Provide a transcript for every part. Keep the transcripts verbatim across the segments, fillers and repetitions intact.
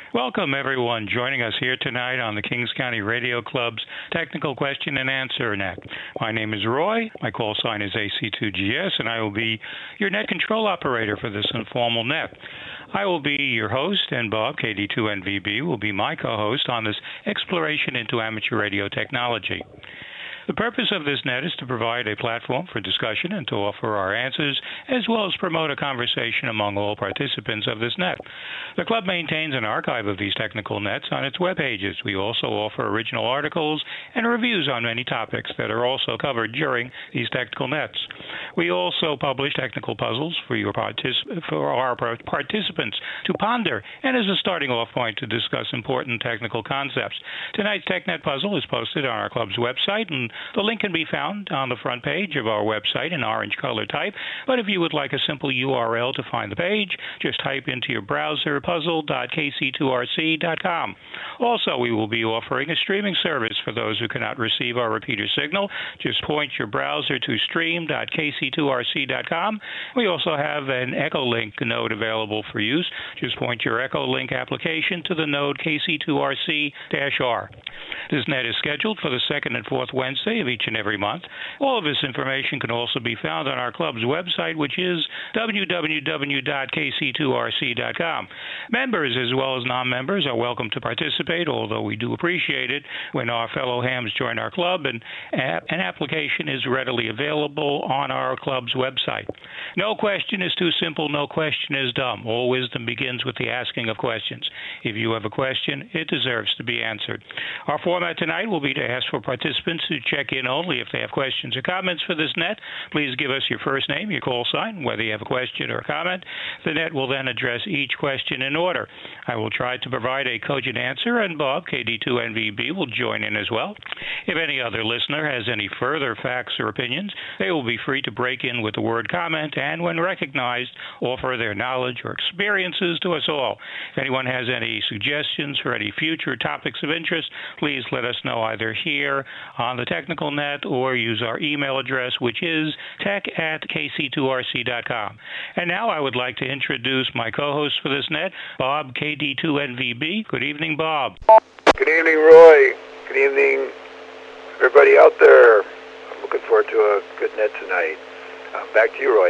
Welcome, everyone, joining us here tonight on the Kings County Radio Club's Technical Question and Answer Net. My name is Roy. My call sign is A C two G S, and I will be your net control operator for this informal net. I will be your host, and Bob, K D two N V B, will be my co-host on this exploration into amateur radio technology. The purpose of this net is to provide a platform for discussion and to offer our answers, as well as promote a conversation among all participants of this net. The club maintains an archive of these technical nets on its web pages. We also offer original articles and reviews on many topics that are also covered during these technical nets. We also publish technical puzzles for, your partic- for our participants to ponder and as a starting off point to discuss important technical concepts. Tonight's TechNet puzzle is posted on our club's website, and the link can be found on the front page of our website in orange color type, but if you would like a simple U R L to find the page, just type into your browser puzzle dot k c two r c dot com. Also, we will be offering a streaming service for those who cannot receive our repeater signal. Just point your browser to stream dot k c two r c dot com. We also have an Echolink node available for use. Just point your Echolink application to the node K C two R C R. This net is scheduled for the second and fourth Wednesday of each and every month. All of this information can also be found on our club's website, which is w w w dot k c two r c dot com. Members as well as non-members are welcome to participate, although we do appreciate it when our fellow hams join our club, and an application is readily available on our club's website. No question is too simple, no question is dumb. All wisdom begins with the asking of questions. If you have a question, it deserves to be answered. Our format tonight will be to ask for participants to check in only if they have questions or comments for this net. Please give us your first name, your call sign, whether you have a question or a comment. The net will then address each question in order. I will try to provide a cogent answer, and Bob, K D two N V B, will join in as well. If any other listener has any further facts or opinions, they will be free to break in with the word comment and, when recognized, offer their knowledge or experiences to us all. If anyone has any suggestions for any future topics of interest, please let us know either here on the technical net or use our email address, which is tech at k c two r c dot com. And now I would like to introduce my co-host for this net, Bob, K D two N V B. Good evening, Bob. Good evening, Roy. Good evening, everybody out there. I'm looking forward to a good net tonight. Uh, back to you, Roy.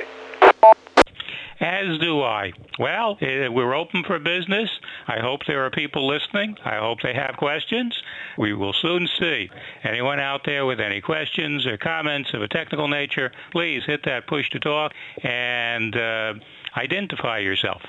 As do I. Well, we're open for business. I hope there are people listening. I hope they have questions. We will soon see. Anyone out there with any questions or comments of a technical nature, please hit that push to talk and uh, identify yourself.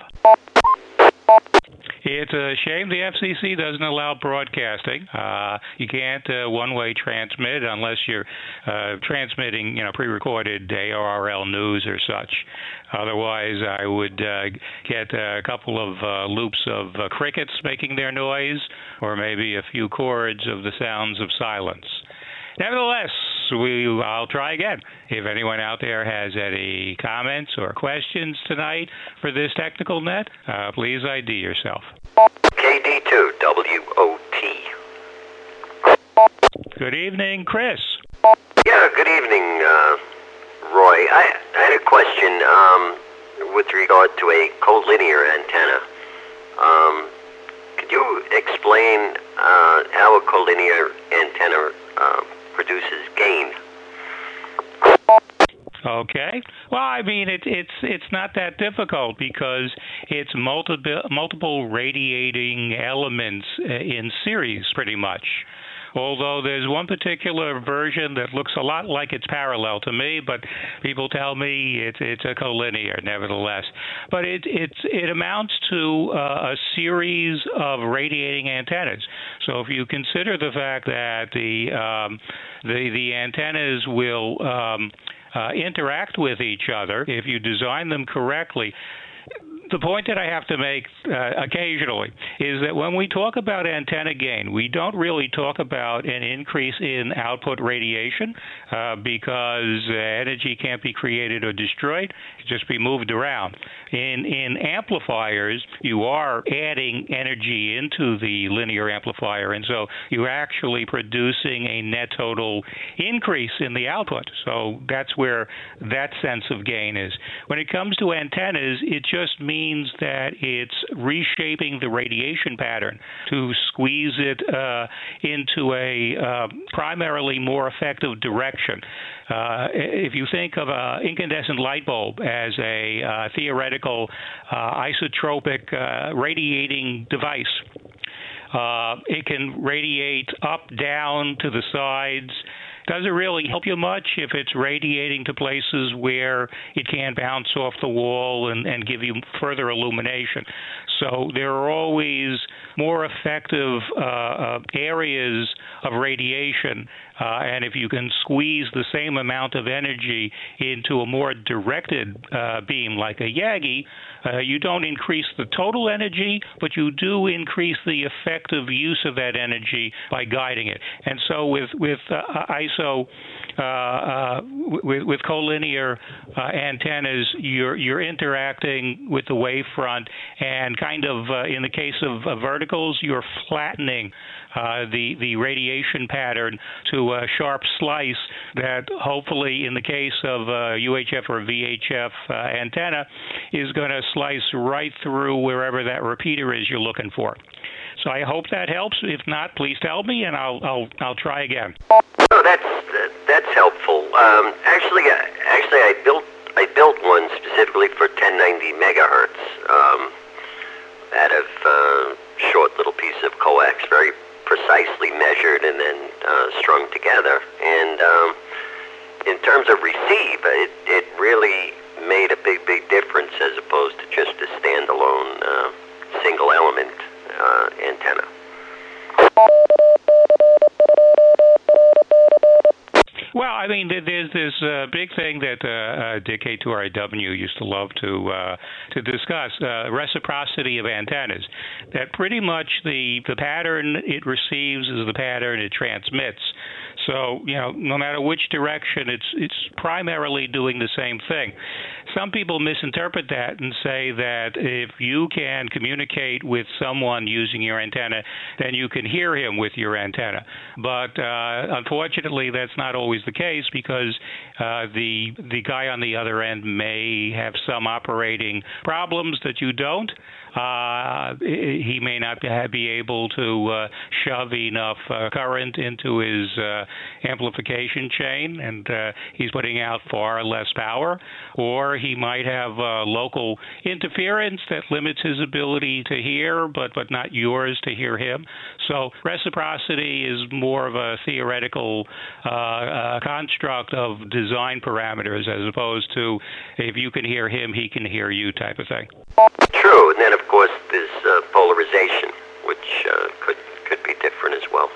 It's a shame the F C C doesn't allow broadcasting. Uh, you can't uh, one-way transmit unless you're uh, transmitting, you know, pre-recorded A R L news or such. Otherwise, I would uh, get a couple of uh, loops of uh, crickets making their noise, or maybe a few chords of the sounds of silence. Nevertheless, we, I'll try again. If anyone out there has any comments or questions tonight for this technical net, uh, please I D yourself. K D two W O T. Good evening, Chris. Yeah, good evening, uh, Roy. I, I had a question um, with regard to a collinear antenna. Um, could you explain uh, how a collinear antenna uh, produces gain? Okay. Well, I mean, it, it's it's not that difficult because it's multiple multiple radiating elements in series, pretty much. Although there's one particular version that looks a lot like it's parallel to me, but people tell me it's it's a collinear, nevertheless. But it it's it amounts to uh, a series of radiating antennas. So if you consider the fact that the um, the the antennas will um, uh, interact with each other, if you design them correctly. The point that I have to make uh, occasionally is that when we talk about antenna gain, we don't really talk about an increase in output radiation uh, because uh, energy can't be created or destroyed. It can just be moved around. In, in amplifiers, you are adding energy into the linear amplifier, and so you're actually producing a net total increase in the output. So that's where that sense of gain is. When it comes to antennas, it just means means that it's reshaping the radiation pattern to squeeze it uh, into a uh, primarily more effective direction. Uh, if you think of an incandescent light bulb as a uh, theoretical uh, isotropic uh, radiating device, uh, it can radiate up, down, to the sides. Doesn't really help you much if it's radiating to places where it can't bounce off the wall and, and give you further illumination. So there are always more effective uh, uh, areas of radiation, uh, and if you can squeeze the same amount of energy into a more directed uh, beam like a Yagi, uh, you don't increase the total energy, but you do increase the effective use of that energy by guiding it. And so with, with uh, I S O, uh, uh, with, with collinear uh, antennas, you're, you're interacting with the wavefront, and kind of, uh, in the case of uh, verticals, you're flattening uh, the, the radiation pattern to a sharp slice that hopefully, in the case of uh, U H F or V H F uh, antenna, is going to slice right through wherever that repeater is you're looking for. So I hope that helps. If not, please tell me, and I'll I'll I'll try again. Oh, that's that's helpful. Um, actually, actually, I built I built one specifically for ten ninety megahertz um, out of uh, short little piece of coax, very precisely measured and then uh, strung together. And um, in terms of receive, it it really made a big big difference as opposed to just a standalone uh, single element uh, antenna. Well, I mean, there's this uh, big thing that uh, uh, Dick K two R A W used to love to uh, to discuss, uh, reciprocity of antennas. That pretty much the, the pattern it receives is the pattern it transmits. So, you know, no matter which direction, it's it's primarily doing the same thing. Some people misinterpret that and say that if you can communicate with someone using your antenna, then you can hear him with your antenna. But uh, unfortunately, that's not always the case, because uh, the the guy on the other end may have some operating problems that you don't. Uh, he may not be able to uh, shove enough uh, current into his uh, amplification chain, and uh, he's putting out far less power. Or he might have uh, local interference that limits his ability to hear, but, but not yours to hear him. So reciprocity is more of a theoretical uh, uh, construct of design parameters, as opposed to if you can hear him, he can hear you type of thing. True, and then of course there's uh, polarization, which uh, could could be different as well.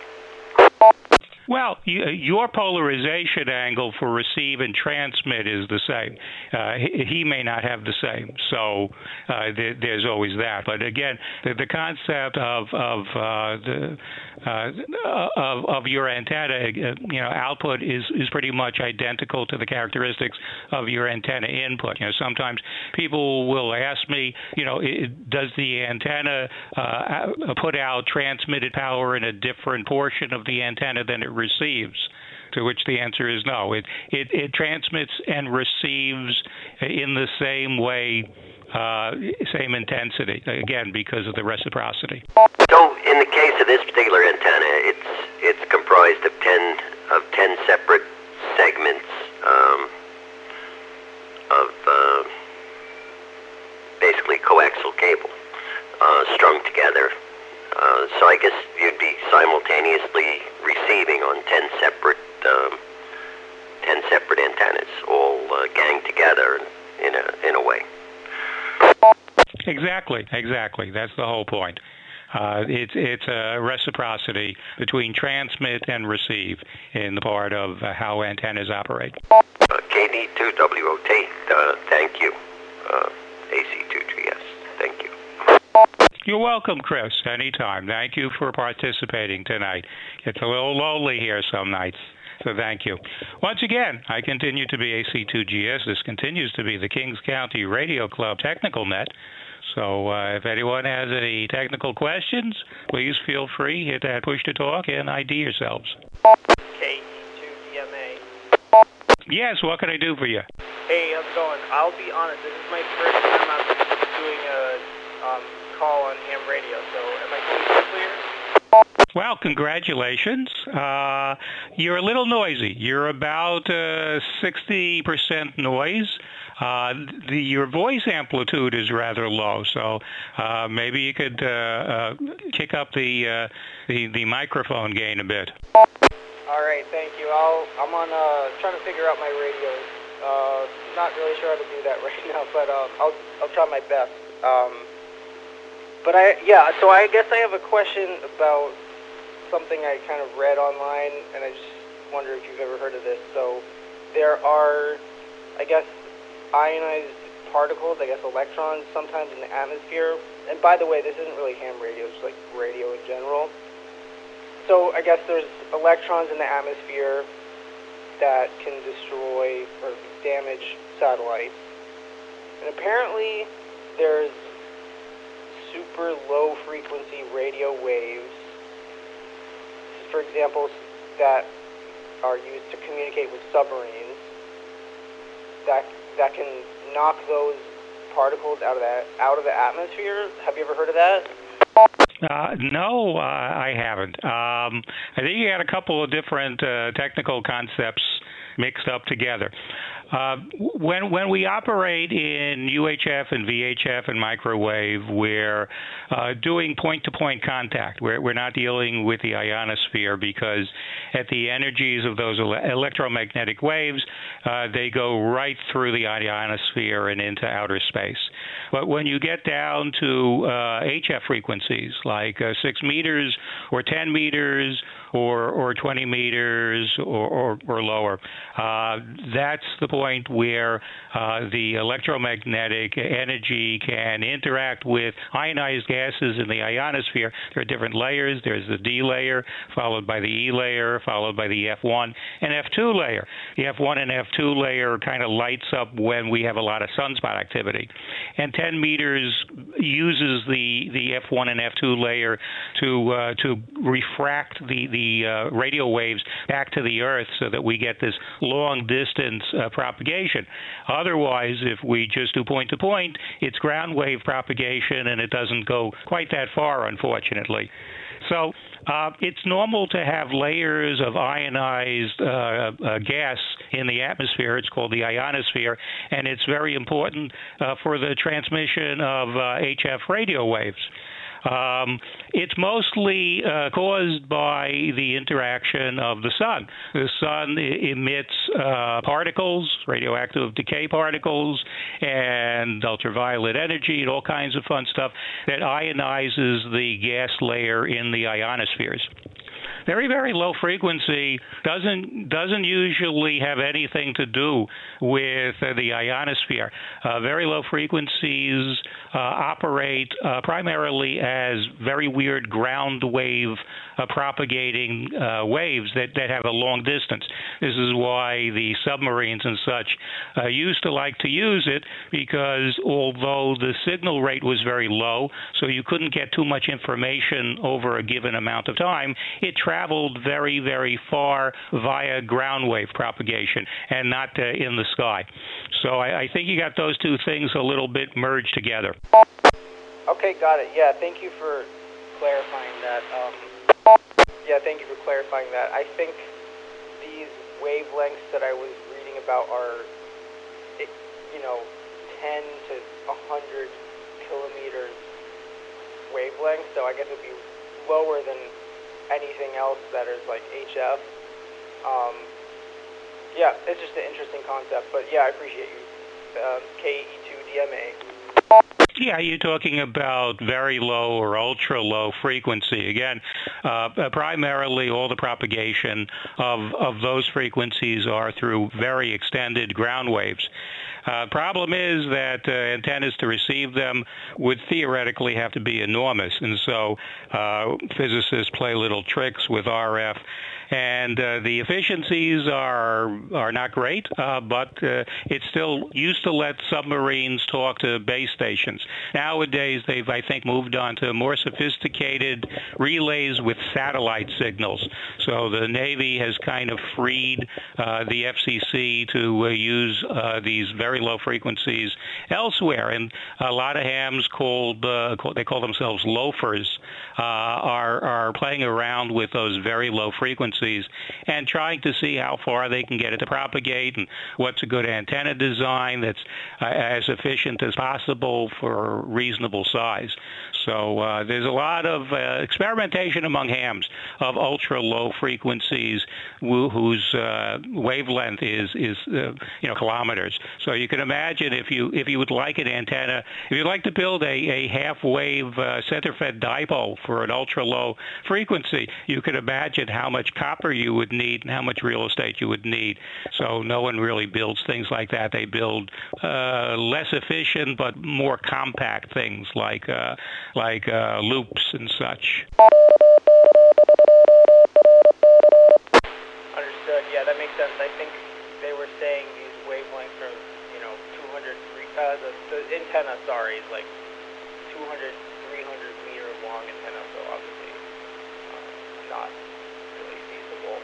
Well, you, your polarization angle for receive and transmit is the same. Uh, he, he may not have the same, so uh, th- there's always that. But again, the, the concept of of uh, the uh, of, of your antenna, uh, you know, output is is pretty much identical to the characteristics of your antenna input. You know, sometimes people will ask me, you know, it, does the antenna uh, put out transmitted power in a different portion of the antenna than it receives? To which the answer is no. It it, it transmits and receives in the same way, uh, same intensity, again, because of the reciprocity. So in the case of this particular antenna, it's it's comprised of ten of ten separate segments um, of uh, basically coaxial cable uh, strung together. Uh, so I guess you'd be simultaneously receiving on ten separate um, ten separate antennas, all uh, ganged together in a in a way. Exactly, exactly. That's the whole point. Uh, it's it's a reciprocity between transmit and receive in the part of uh, how antennas operate. Uh, K D two W O T. Uh, thank you. Uh, A C two G S. Thank you. You're welcome, Chris. Anytime. Thank you for participating tonight. It's a little lonely here some nights, so thank you. Once again, I continue to be A C two G S. This continues to be the Kings County Radio Club Technical Net. So uh, if anyone has any technical questions, please feel free, hit that push to talk and I D yourselves. K D two D M A. Yes, what can I do for you? Hey, how's it going? I'll be honest, this is my first time I'm doing a um, call on ham radio. So am I coming clear? Well, congratulations. Uh, you're a little noisy. You're about uh, sixty percent noise. Uh, the, your voice amplitude is rather low, so uh, maybe you could uh, uh, kick up the, uh, the the microphone gain a bit. All right, thank you. I'll, I'm on uh, trying to figure out my radios. Uh, not really sure how to do that right now, but um, I'll I'll try my best. Um, but I yeah, so I guess I have a question about something I kind of read online, and I just wonder if you've ever heard of this. So there are, I guess, ionized particles, I guess electrons, sometimes in the atmosphere. And by the way, this isn't really ham radio, it's like radio in general. So I guess there's electrons in the atmosphere that can destroy or damage satellites. And apparently there's super low frequency radio waves, for example, that are used to communicate with submarines, that that can knock those particles out of that out of the atmosphere. Have you ever heard of that? Uh, no, uh, I haven't. Um, I think you had a couple of different uh, technical concepts mixed up together. Uh, when when we operate in U H F and V H F and microwave, we're uh, doing point-to-point contact. We're, we're not dealing with the ionosphere because at the energies of those ele- electromagnetic waves, uh, they go right through the ionosphere and into outer space. But when you get down to uh, H F frequencies, like uh, six meters or ten meters or, or twenty meters or, or, or lower, uh, that's the point where uh, the electromagnetic energy can interact with ionized gases in the ionosphere. There are different layers. There's the D layer, followed by the E layer, followed by the F one and F two layer. The F one and F two layer kind of lights up when we have a lot of sunspot activity. And ten meters uses the, the F one and F two layer to uh, to refract the, the uh, radio waves back to the Earth so that we get this long distance uh, propagation. Otherwise, if we just do point-to-point, it's ground wave propagation, and it doesn't go quite that far, unfortunately. So uh, it's normal to have layers of ionized uh, uh, gas in the atmosphere. It's called the ionosphere, and it's very important uh, for the transmission of uh, H F radio waves. Um, it's mostly uh, caused by the interaction of the sun. The sun I- emits uh, particles, radioactive decay particles, and ultraviolet energy and all kinds of fun stuff that ionizes the gas layer in the ionospheres. Very, very low frequency doesn't doesn't usually have anything to do with uh, the ionosphere. Uh, very low frequencies uh, operate uh, primarily as very weird ground wave uh, propagating uh, waves that, that have a long distance. This is why the submarines and such uh, used to like to use it, because although the signal rate was very low, so you couldn't get too much information over a given amount of time, it traveled very, very far via ground wave propagation and not uh, in the sky. So I, I think you got those two things a little bit merged together. Okay, got it. Yeah, thank you for clarifying that. Um, yeah, thank you for clarifying that. I think these wavelengths that I was reading about are, you know, ten to one hundred kilometers wavelength, so I guess it would be lower than anything else that is like H F. Um, yeah, it's just an interesting concept, but yeah, I appreciate you. Uh, K E two D M A. Yeah, you're talking about very low or ultra-low frequency. Again, uh, primarily all the propagation of, of those frequencies are through very extended ground waves. Uh, problem is that uh, antennas to receive them would theoretically have to be enormous, and so uh, physicists play little tricks with R F and uh, the efficiencies are are not great, uh, but uh, it still used to let submarines talk to base stations. Nowadays, they've, I think, moved on to more sophisticated relays with satellite signals. So the Navy has kind of freed uh, the F C C to uh, use uh, these very low frequencies elsewhere, and a lot of hams called uh, they call themselves loafers uh, are are playing around with those very low frequencies and trying to see how far they can get it to propagate and what's a good antenna design that's uh, as efficient as possible for a reasonable size. So uh, there's a lot of uh, experimentation among hams of ultra low frequencies wh- whose uh, wavelength is is uh, you know kilometers. So you can imagine if you if you would like an antenna, if you'd like to build a, a half wave uh, center fed dipole for an ultra low frequency, you could imagine how much copper you would need and how much real estate you would need. So no one really builds things like that. They build uh, less efficient but more compact things like uh, like uh, loops and such. Understood. Yeah, that makes sense. I think they were saying these wavelengths are, you know, two hundred, uh, the, the antenna, sorry, is like two hundred, three hundred meter long antenna, so obviously uh, not really feasible.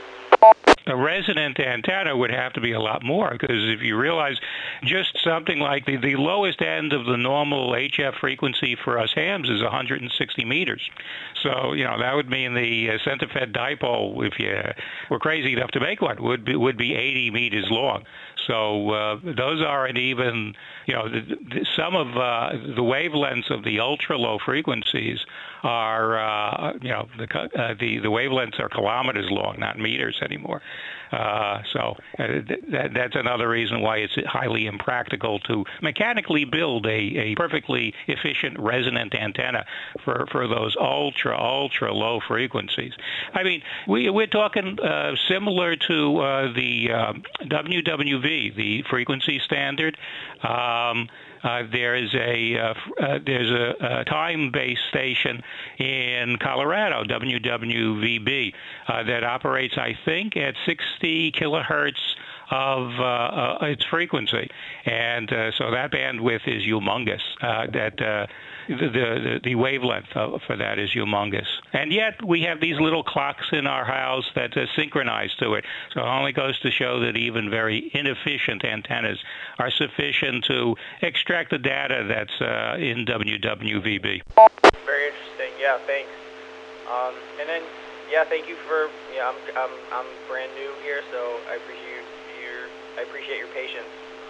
A resonant antenna would have to be a lot more, because if you realize just something like the, the lowest end of the normal H F frequency for us hams is one hundred sixty meters. So, you know, that would mean the uh, center-fed dipole, if you were crazy enough to make one, would be, would be eighty meters long. So uh, those aren't even, you know, the, the, some of uh, the wavelengths of the ultra-low frequencies are, uh, you know, the, uh, the the wavelengths are kilometers long, not meters anymore. Uh, so uh, that, that's another reason why it's highly impractical to mechanically build a, a perfectly efficient resonant antenna for, for those ultra, ultra low frequencies. I mean, we, we're talking uh, similar to uh, the uh, W W V, the frequency standard. Um, Uh, there's a uh, uh, there's a, a time-based station in Colorado, W W V B, uh, that operates, I think, at sixty kilohertz of uh, uh, its frequency, and uh, so that bandwidth is humongous. Uh, that uh, the, the the wavelength of, for that is humongous, and yet we have these little clocks in our house that uh, synchronize to it. So it only goes to show that even very inefficient antennas are sufficient to extract the data that's uh, in W W V B. Very interesting. Yeah, thanks. Um, and then, yeah, thank you for. Yeah, I'm I'm I'm brand new here, so I appreciate your I appreciate your patience.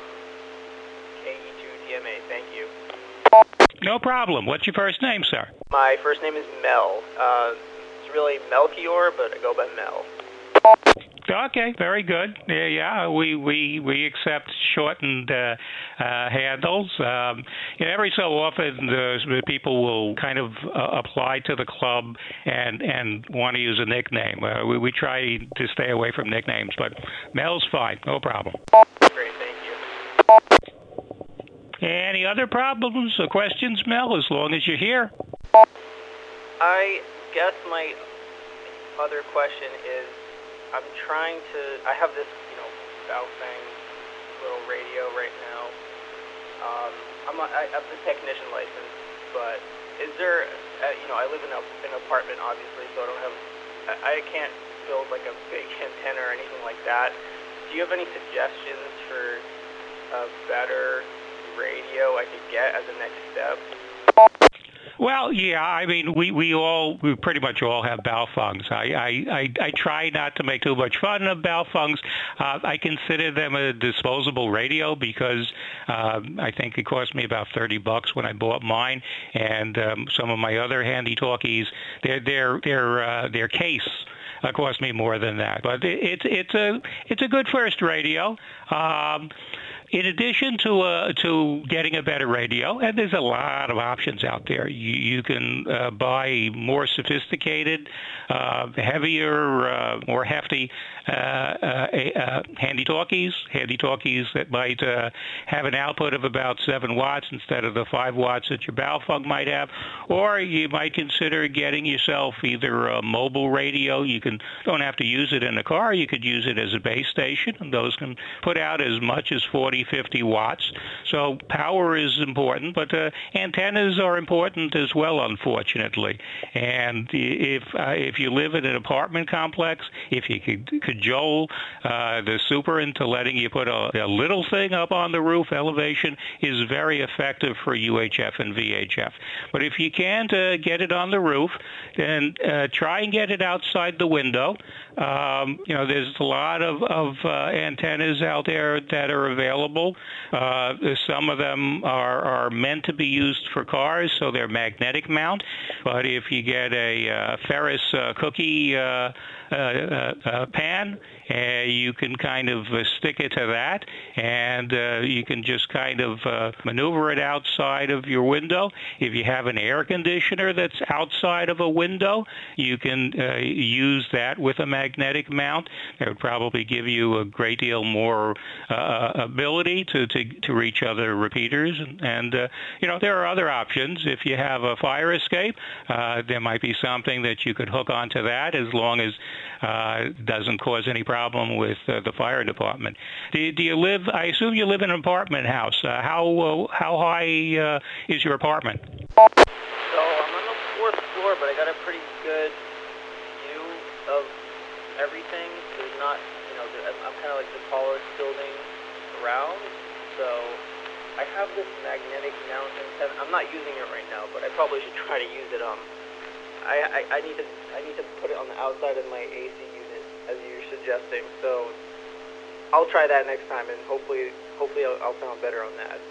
K E two D M A. Thank you. No problem. What's your first name, sir? My first name is Mel. Uh, it's really Melchior, but I go by Mel. Okay, very good. Yeah, yeah, we we we accept shortened uh, uh, handles. Um, you know, every so often, the people will kind of uh, apply to the club and and want to use a nickname. Uh, we we try to stay away from nicknames, but Mel's fine, no problem. Great, thank you. Any other problems or questions, Mel? As long as you're here. I guess my other question is, I'm trying to, I have this, you know, Baofeng little radio right now. Um, I'm a, I have the technician license, but is there, uh, you know, I live in a, an apartment, obviously, so I don't have, I, I can't build like a big antenna or anything like that. Do you have any suggestions for a better radio I could get as a next step? Well, yeah, I mean, we, we all, we pretty much all have Baofengs. I, I, I, I try not to make too much fun of Baofengs. Uh, I consider them a disposable radio because uh, I think it cost me about thirty bucks when I bought mine, and um, some of my other handy talkies, their their their uh, their case uh, cost me more than that. But it, it's it's a it's a good first radio. Um, in addition to uh, to getting a better radio, and there's a lot of options out there. You, you can uh, buy more sophisticated, uh, heavier, uh, more hefty uh, uh, uh, handy talkies, handy talkies that might uh, have an output of about seven watts instead of the five watts that your Baofeng might have. Or you might consider getting yourself either a mobile radio. You can don't have to use it in a car. You could use it as a base station, and those can put out as much as forty, fifty watts. So power is important, but uh, antennas are important as well, unfortunately. And if uh, if you live in an apartment complex, if you could cajole uh, the super into letting you put a, a little thing up on the roof, elevation is very effective for U H F and V H F. But if you can't uh, get it on the roof, then uh, try and get it outside the window. Um, you know, there's a lot of, of uh, antennas out there that are available. Uh, some of them are, are meant to be used for cars, so they're magnetic mount. But if you get a uh, Ferris uh, cookie uh, uh, uh, uh, pan, uh, you can kind of uh, stick it to that, and uh, you can just kind of uh, maneuver it outside of your window. If you have an air conditioner that's outside of a window, you can uh, use that with a magnetic mount. It would probably give you a great deal more uh, ability to, to, to reach other repeaters. And, and uh, you know, there are other options. If you have a fire escape, uh, there might be something that you could hook onto that, as long as uh, it doesn't cause any problem with uh, the fire department. Do, do you live, I assume you live in an apartment house. Uh, how, uh, how high uh, is your apartment? So I'm on the fourth floor, but I got a pretty good view of everything. There's not, you know, I'm kind of like the tallest building around, so I have this magnetic mount antenna. I'm not using it right now, but I probably should try to use it. Um, I, I, I need to I need to put it on the outside of my A C unit, as you're suggesting. So I'll try that next time, and hopefully hopefully I'll, I'll sound better on that.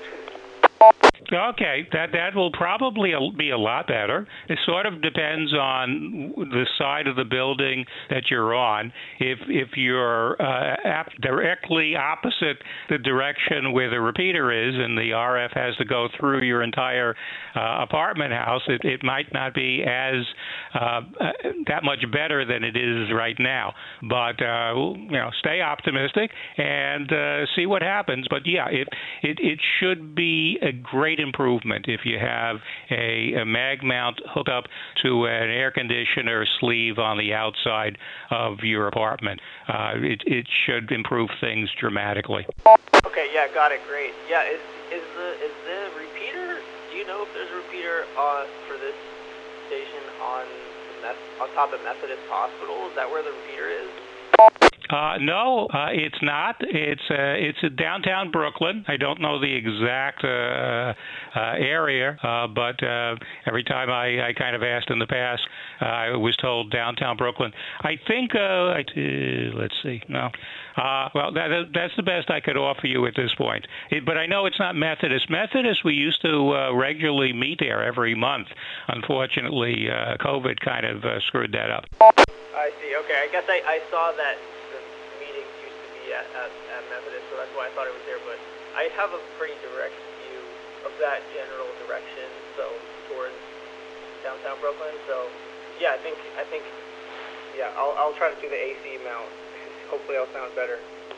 Okay, that that will probably be a lot better. It sort of depends on the side of the building that you're on. If if you're uh, ap- directly opposite the direction where the repeater is, and the R F has to go through your entire uh, apartment house, it, it might not be as uh, that much better than it is right now. But uh, you know, stay optimistic and uh, see what happens. But yeah, it it it should be a great improvement if you have a, a mag mount hookup to an air conditioner sleeve on the outside of your apartment. Uh, it, it should improve things dramatically. Okay, yeah, got it. Great. Yeah, is is the is the repeater? Do you know if there's a repeater on for this station on on top of Methodist Hospital? Is that where the repeater is? Uh, no, uh, it's not. It's uh, it's in downtown Brooklyn. I don't know the exact uh, uh, area, uh, but uh, every time I, I kind of asked in the past, uh, I was told downtown Brooklyn. I think, uh, I, uh, let's see, no. Uh, well, that, that's the best I could offer you at this point. It, but I know it's not Methodist. Methodist, we used to uh, regularly meet there every month. Unfortunately, uh, COVID kind of uh, screwed that up. I see. Okay, I guess I, I saw that the meetings used to be at, at, at Methodist, so that's why I thought it was there. But I have a pretty direct view of that general direction, so towards downtown Brooklyn. So yeah, I think I think yeah, I'll I'll try to do the A C mount. Hopefully, I'll sound better.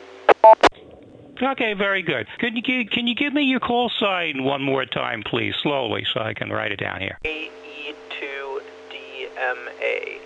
Okay, very good. Can you can you give me your call sign one more time, please, slowly, so I can write it down here? K E two D M A.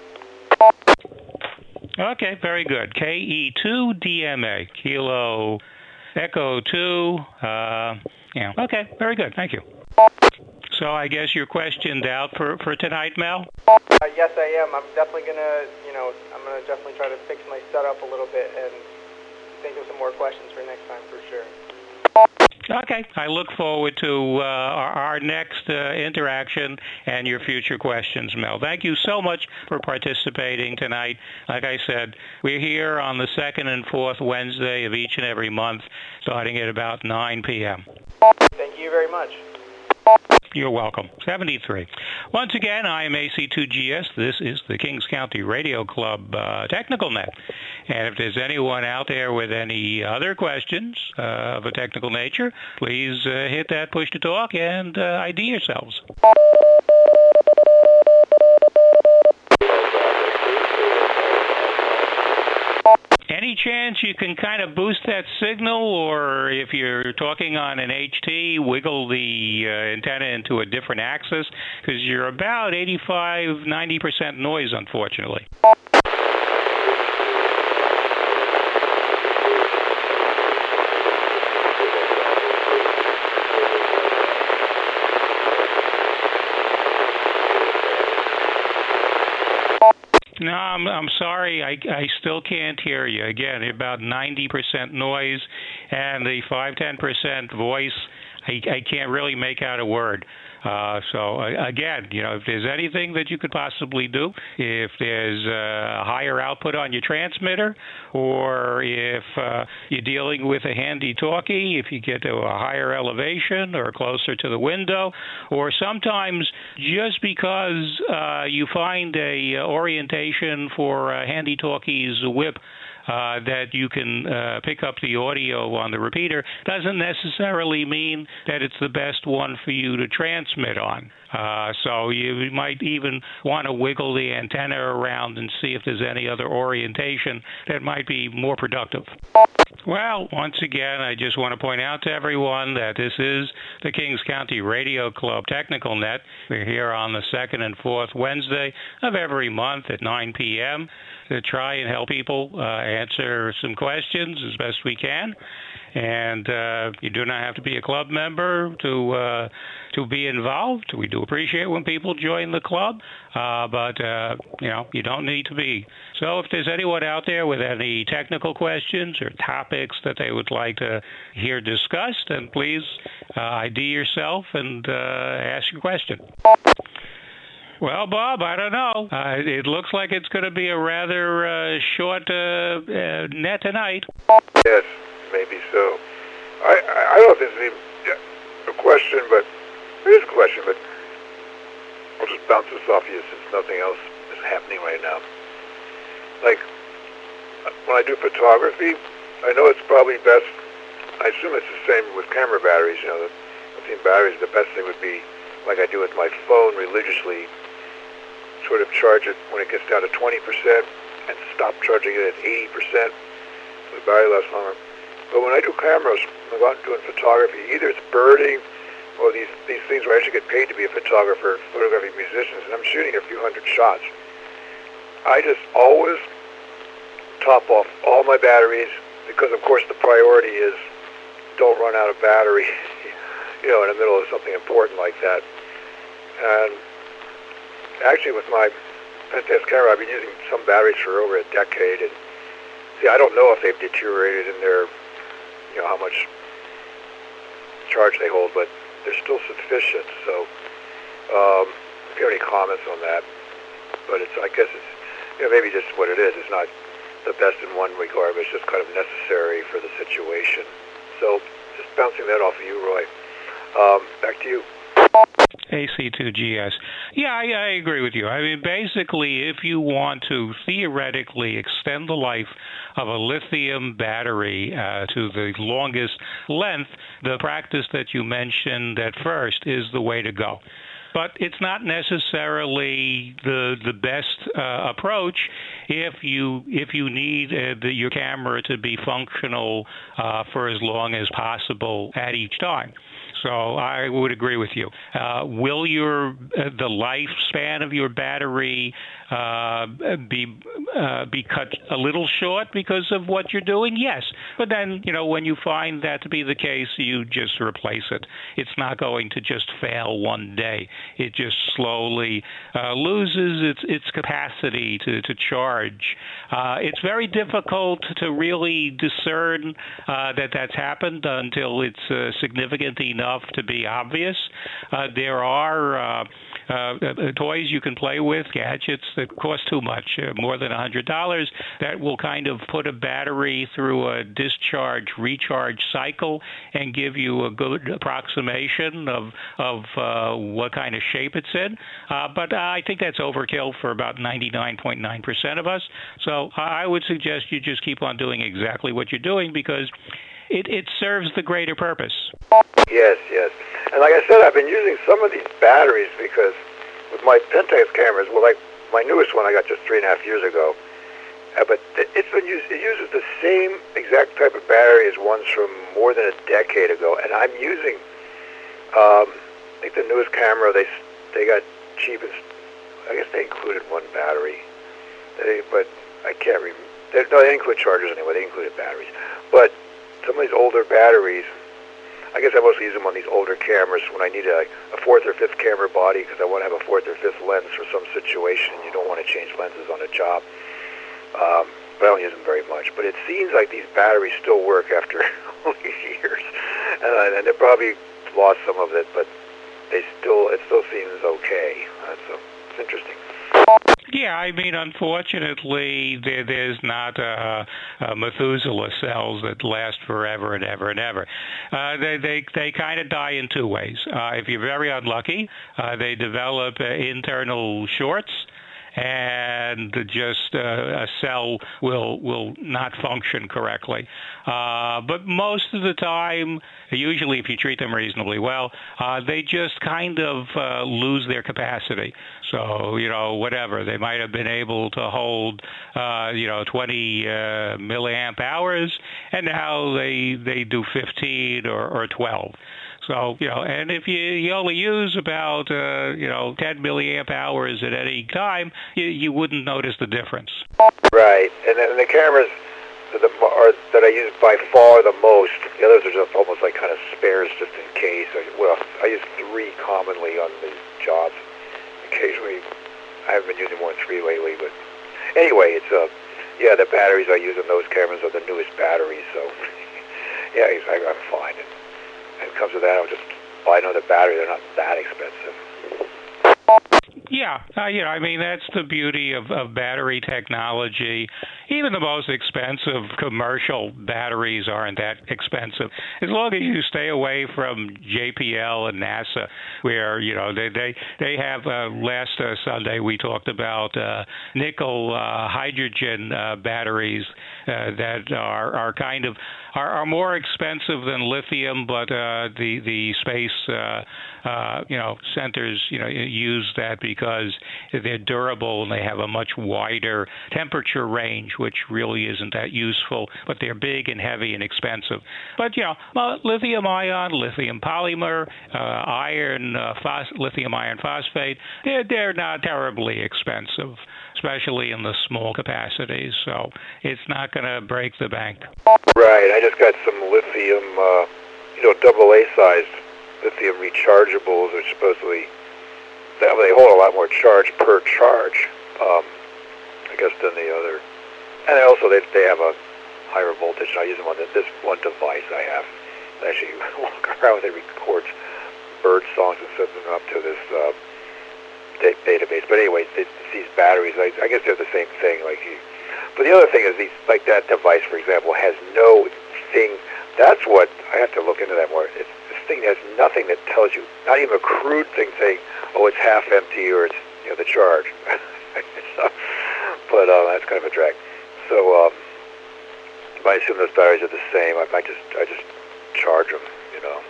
Okay, very good. K E two D M A, Kilo Echo two. Uh, yeah. Okay, very good. Thank you. So I guess you're questioned out for, for tonight, Mel? Uh, yes, I am. I'm definitely gonna, you know, I'm gonna definitely try to fix my setup a little bit and think of some more questions for next time for sure. Okay. I look forward to uh, our, our next uh, interaction and your future questions, Mel. Thank you so much for participating tonight. Like I said, we're here on the second and fourth Wednesday of each and every month, starting at about nine p.m. Thank you very much. You're welcome. seventy-three. Once again, I am A C two G S. This is the Kings County Radio Club uh, Technical Net. And if there's anyone out there with any other questions uh, of a technical nature, please uh, hit that push to talk and uh, I D yourselves. Any chance you can kind of boost that signal, or if you're talking on an H T, wiggle the uh, antenna into a different axis, because you're about eighty-five, ninety percent noise, unfortunately. No, I'm, I'm sorry. I, I still can't hear you. Again, about ninety percent noise, and the five to ten percent voice, I, I can't really make out a word. Uh, so, uh, again, you know, if there's anything that you could possibly do, if there's a higher output on your transmitter, or if uh, you're dealing with a handy talkie, if you get to a higher elevation or closer to the window, or sometimes just because uh, you find a orientation for a handy talkie's whip Uh, that you can uh, pick up the audio on the repeater doesn't necessarily mean that it's the best one for you to transmit on. Uh, so you might even want to wiggle the antenna around and see if there's any other orientation that might be more productive. Well, once again, I just want to point out to everyone that this is the Kings County Radio Club Technical Net. We're here on the second and fourth Wednesday of every month at nine p.m. to try and help people uh, answer some questions as best we can. And uh, you do not have to be a club member to uh, to be involved. We do appreciate when people join the club, uh, but uh, you know you don't need to be. So if there's anyone out there with any technical questions or topics that they would like to hear discussed, then please uh, I D yourself and uh, ask your question. Well, Bob, I don't know. Uh, it looks like it's going to be a rather uh, short uh, uh, net tonight. Yes, maybe so. I, I, I don't know if this is even a question, but it is a question, but I'll just bounce this off you since nothing else is happening right now. Like, when I do photography, I know it's probably best, I assume it's the same with camera batteries, you know, the lithium batteries, the best thing would be, like I do with my phone religiously, sort of charge it when it gets down to twenty percent and stop charging it at eighty percent so the battery lasts longer. But when I do cameras, when I'm out doing photography, either it's birding or these, these things where I actually get paid to be a photographer, photographing musicians, and I'm shooting a few hundred shots. I just always top off all my batteries because, of course, the priority is don't run out of battery, you know, in the middle of something important like that. And actually, with my Pentax camera, I've been using some batteries for over a decade, and see, I don't know if they've deteriorated in their, you know, how much charge they hold, but they're still sufficient. So, um, if you have any comments on that, but it's, I guess it's, you know, maybe just what it is. It's not the best in one regard, but it's just kind of necessary for the situation. So, just bouncing that off of you, Roy. Um, back to you. A C two G S. Yeah, I, I agree with you. I mean, basically, if you want to theoretically extend the life of a lithium battery uh, to the longest length, the practice that you mentioned at first is the way to go. But it's not necessarily the the best uh, approach if you if you need uh, the, your camera to be functional uh, for as long as possible at each time. So I would agree with you. Uh, will your uh, the lifespan of your battery uh, be uh, be cut a little short because of what you're doing? Yes, but then you know when you find that to be the case, you just replace it. It's not going to just fail one day. It just slowly uh, loses its its capacity to to charge. Uh, it's very difficult to really discern uh, that that's happened until it's uh, significant enough to be obvious. Uh, there are uh, uh, toys you can play with, gadgets that cost too much, uh, more than one hundred dollars, that will kind of put a battery through a discharge recharge cycle and give you a good approximation of of uh, what kind of shape it's in. Uh, but I think that's overkill for about ninety-nine point nine percent of us. So I would suggest you just keep on doing exactly what you're doing because it, it serves the greater purpose. Yes, yes. And like I said, I've been using some of these batteries because with my Pentax cameras, well, like my newest one I got just three and a half years ago, uh, but it's been used, it uses the same exact type of battery as ones from more than a decade ago, and I'm using, um, I think the newest camera, they they got cheapest, I guess they included one battery, they, but I can't remember. They, no, they include chargers anyway. They included batteries. But some of these older batteries, I guess I mostly use them on these older cameras when I need a, a fourth or fifth camera body because I want to have a fourth or fifth lens for some situation. You don't want to change lenses on a job. Um, but I don't use them very much. But it seems like these batteries still work after all these years. And, and they probably lost some of it, but they still it still seems okay. Uh, so it's interesting. Yeah, I mean, unfortunately, there, there's not uh, uh, Methuselah cells that last forever and ever and ever. Uh, they they, they kind of die in two ways. Uh, if you're very unlucky, uh, they develop uh, internal shorts, and just uh, a cell will will not function correctly. Uh, but most of the time, usually if you treat them reasonably well, uh, they just kind of uh, lose their capacity. So, you know, whatever, they might have been able to hold, uh, you know, twenty uh, milliamp hours, and now they they do fifteen or, or twelve. So, you know, and if you, you only use about, uh, you know, ten milliamp hours at any time, you, you wouldn't notice the difference. Right. And then the cameras that, the, are, that I use by far the most, the others are just almost like kind of spares just in case. I, well, I use three commonly on these jobs. Occasionally, I haven't been using more than three lately, but anyway, it's, uh, yeah, the batteries I use on those cameras are the newest batteries, so, yeah, I, I'm fine. And, and it comes to that, I'll just buy another battery. They're not that expensive. Yeah, uh, you know, I mean, that's the beauty of, of battery technology. Even the most expensive commercial batteries aren't that expensive. As long as you stay away from J P L and NASA, where, you know, they they, they have, uh, last uh, Sunday we talked about uh, nickel uh, hydrogen uh, batteries uh, that are, are kind of, are, are more expensive than lithium, but uh, the, the space, uh, uh, you know, centers, you know, use that because they're durable and they have a much wider temperature range, which really isn't that useful, but they're big and heavy and expensive. But, you know, lithium ion, lithium polymer, uh, iron, uh, phos- lithium iron phosphate, they're, they're not terribly expensive, especially in the small capacities. So it's not going to break the bank. Right. I just got some lithium, uh, you know, double A-sized lithium rechargeables, which supposedly they hold a lot more charge per charge, um, I guess, than the other. And also they they have a higher voltage. And I use them on this one device I have. I actually walk around with it, records bird songs and sends them up to this uh, da- database. But anyway, it, these batteries, I, I guess they're the same thing. Like, you, but the other thing is these, like that device, for example, has no thing. That's what I have to look into that more. It's, this thing has nothing that tells you, not even a crude thing saying, oh, it's half empty or it's, you know, the charge. so, but uh, that's kind of a drag. So um, I assume those batteries are the same. I might just, I just charge them, you know.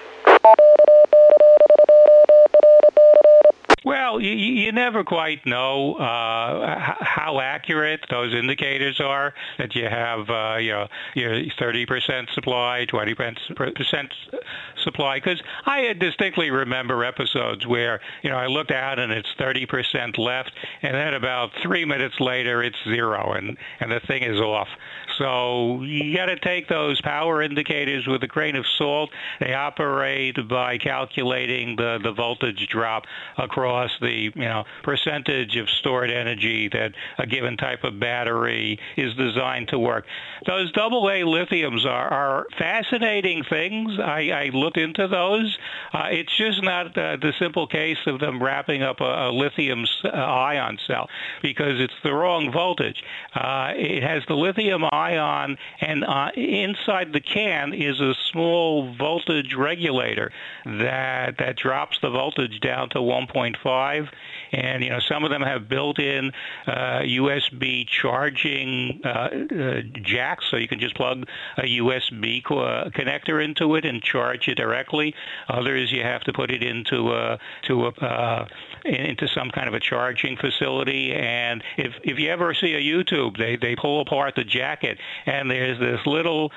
Well, you, you never quite know uh, how accurate those indicators are, that you have, uh, you know, your thirty percent supply, twenty percent supply, because I distinctly remember episodes where, you know, I looked out and it's thirty percent left, and then about three minutes later it's zero, and, and the thing is off. So you got to take those power indicators with a grain of salt. They operate by calculating the, the voltage drop across the the, you know, percentage of stored energy that a given type of battery is designed to work. Those double A lithiums are, are fascinating things. I, I looked into those. Uh, it's just not uh, the simple case of them wrapping up a, a lithium uh, ion cell, because it's the wrong voltage. Uh, it has the lithium ion, and uh, inside the can is a small voltage regulator that that drops the voltage down to one point five. And, you know, some of them have built-in uh, U S B charging uh, uh, jacks, so you can just plug a U S B co- uh, connector into it and charge it directly. Others, you have to put it into a, to a, uh, into some kind of a charging facility. And if if you ever see a YouTube, they, they pull apart the jacket, and there's this little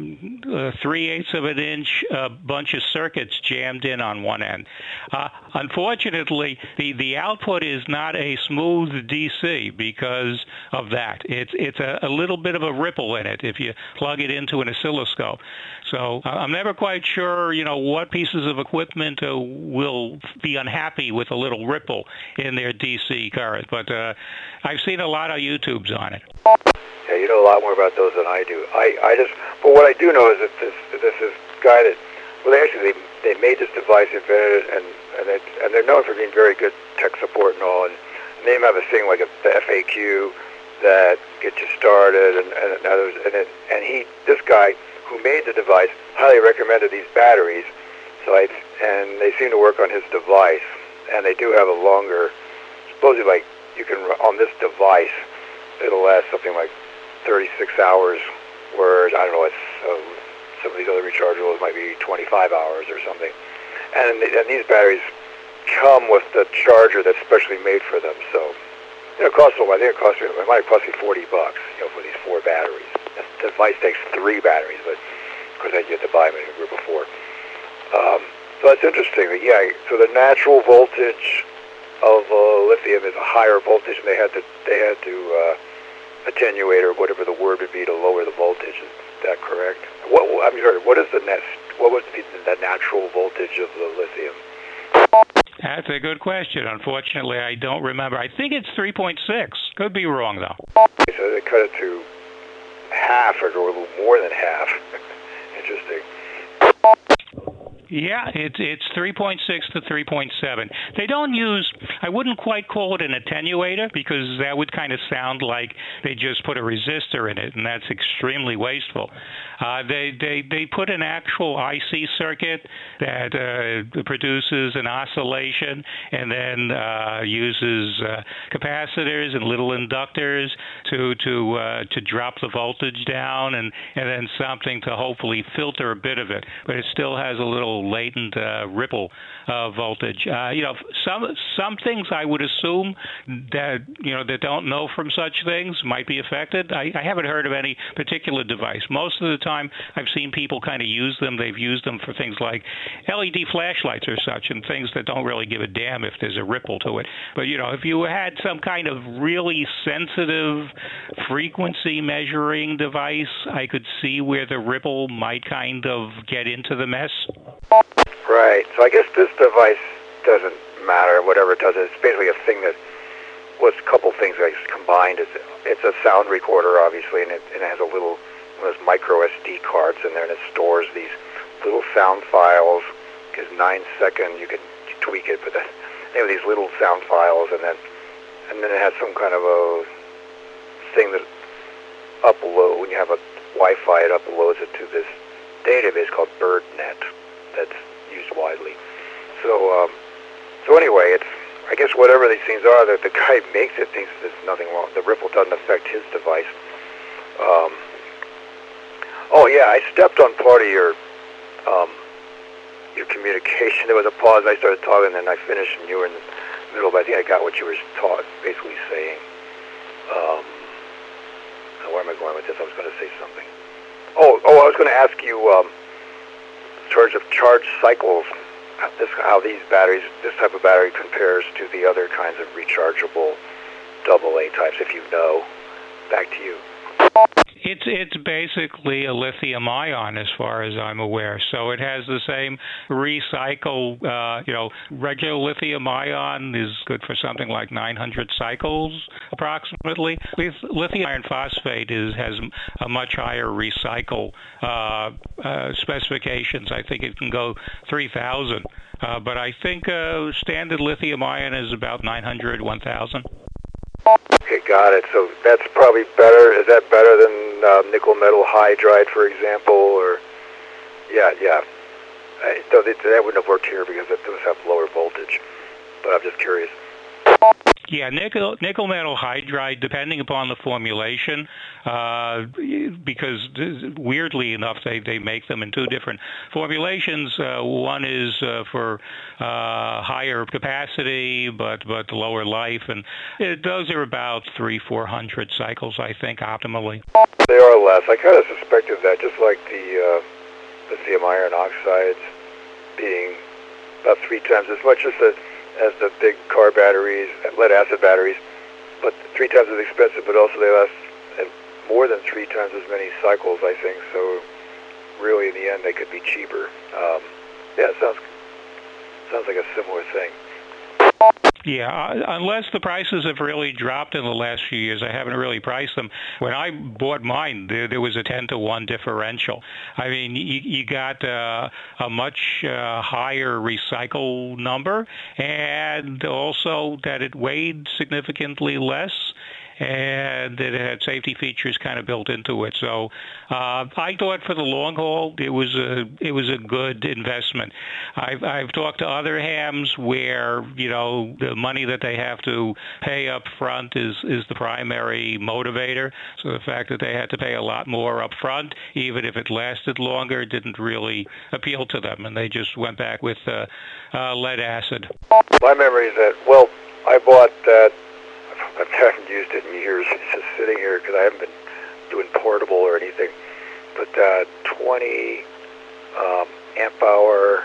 uh, three-eighths of an inch uh, bunch of circuits jammed in on one end. Uh, unfortunately, the, the output is not a smooth D C because of that. It's it's a, a little bit of a ripple in it if you plug it into an oscilloscope. So uh, I'm never quite sure, you know, what pieces of equipment uh, will be unhappy with a little ripple in their D C current. But uh, I've seen a lot of YouTubes on it. Yeah, you know a lot more about those than I do. I, I just, but what I do know is that this this is guy that, well, they actually they, they made this device, invented it, and and, it, and they're known for being very good tech support and all. And they even have a thing like a, the F A Q that gets you started, and and others. And it, and he, this guy who made the device, highly recommended these batteries. So I, and they seem to work on his device, and they do have a longer, supposedly like you can on this device, it'll last something like thirty-six hours, whereas I don't know, it's uh, some of these other rechargeables might be twenty-five hours or something. And, and these batteries come with the charger that's specially made for them. So, you know, it costs a lot. I think it costs me, it might cost me forty bucks, you know, for these four batteries. The device takes three batteries, but of course I get to buy them in a group of four. Um, so that's interesting. But yeah, so the natural voltage of uh, lithium is a higher voltage, and they had to they had to uh, attenuate, or whatever the word would be, to lower the voltage. Is that correct? What I'm sorry. What is the next? What was the, the natural voltage of the lithium? That's a good question. Unfortunately, I don't remember. I think it's three point six. Could be wrong, though. So they cut it to half, or a little more than half. Interesting. Yeah, it's it's three point six to three point seven. They don't use, I wouldn't quite call it an attenuator, because that would kind of sound like they just put a resistor in it, and that's extremely wasteful. Uh, they, they, they put an actual I C circuit that uh, produces an oscillation, and then uh, uses uh, capacitors and little inductors to to uh, to drop the voltage down, and, and then something to hopefully filter a bit of it. But it still has a little latent uh, ripple uh, voltage. Uh, you know, some some things I would assume that, you know, that don't know from such things might be affected. I, I haven't heard of any particular device. Most of the time, I've seen people kind of use them. They've used them for things like L E D flashlights or such, and things that don't really give a damn if there's a ripple to it. But, you know, if you had some kind of really sensitive frequency measuring device, I could see where the ripple might kind of get into the mess. Right. So I guess this device doesn't matter. Whatever it does, it's basically a thing that was a couple things that combined. It's, it's a sound recorder, obviously, and it, and it has a little one of those micro S D cards in there, and it stores these little sound files. Because nine second, you can tweak it, but then they have these little sound files, and then and then it has some kind of a thing that upload when you have a Wi-Fi, it uploads it to this database called BirdNet that's used widely. So, um, so anyway, it's I guess whatever these things are that the guy makes it thinks there's nothing wrong. The ripple doesn't affect his device. Um, oh yeah, I stepped on part of your um, your communication. There was a pause. I started talking, and then I finished, and you were in the middle. But I think I got what you were taught, basically saying. Um, where am I going with this? I was going to say something. Oh, oh, I was going to ask you, um, in terms of charge cycles, this, how these batteries, this type of battery compares to the other kinds of rechargeable double A types, if you know. Back to you. It's it's basically a lithium ion as far as I'm aware. So it has the same recycle, uh, you know, regular lithium ion is good for something like nine hundred cycles approximately. Lithium iron phosphate is has a much higher recycle uh, uh, specifications. I think it can go three thousand. Uh, but I think uh, standard lithium ion is about nine hundred, one thousand. Okay, got it. So that's probably better. Is that better than uh, nickel metal hydride, for example? Or yeah, yeah. I, though that, that wouldn't have worked here because it does have lower voltage. But I'm just curious. Yeah, nickel nickel metal hydride, depending upon the formulation, uh, because weirdly enough, they, they make them in two different formulations. Uh, one is uh, for uh, higher capacity, but but lower life, and it, those are about three four hundred cycles, I think, optimally. They are less. I kind of suspected that, just like the uh, lithium iron oxides being about three times as much as the as the big car batteries, lead-acid batteries, but three times as expensive, but also they last more than three times as many cycles, I think, so really in the end they could be cheaper. Um, yeah, it sounds, sounds like a similar thing. Yeah, unless the prices have really dropped in the last few years, I haven't really priced them. When I bought mine, there, there was a ten to one differential. I mean, you, you got uh, a much uh, higher recycle number, and also that it weighed significantly less, and it had safety features kind of built into it. So uh, I thought for the long haul, it was a it was a good investment. I've I've talked to other hams where, you know, the money that they have to pay up front is is the primary motivator. So the fact that they had to pay a lot more up front, even if it lasted longer, didn't really appeal to them, and they just went back with uh, uh, lead acid. My memory is that, well, I bought that. I haven't used it in years. It's just sitting here because I haven't been doing portable or anything. But uh, twenty um, amp hour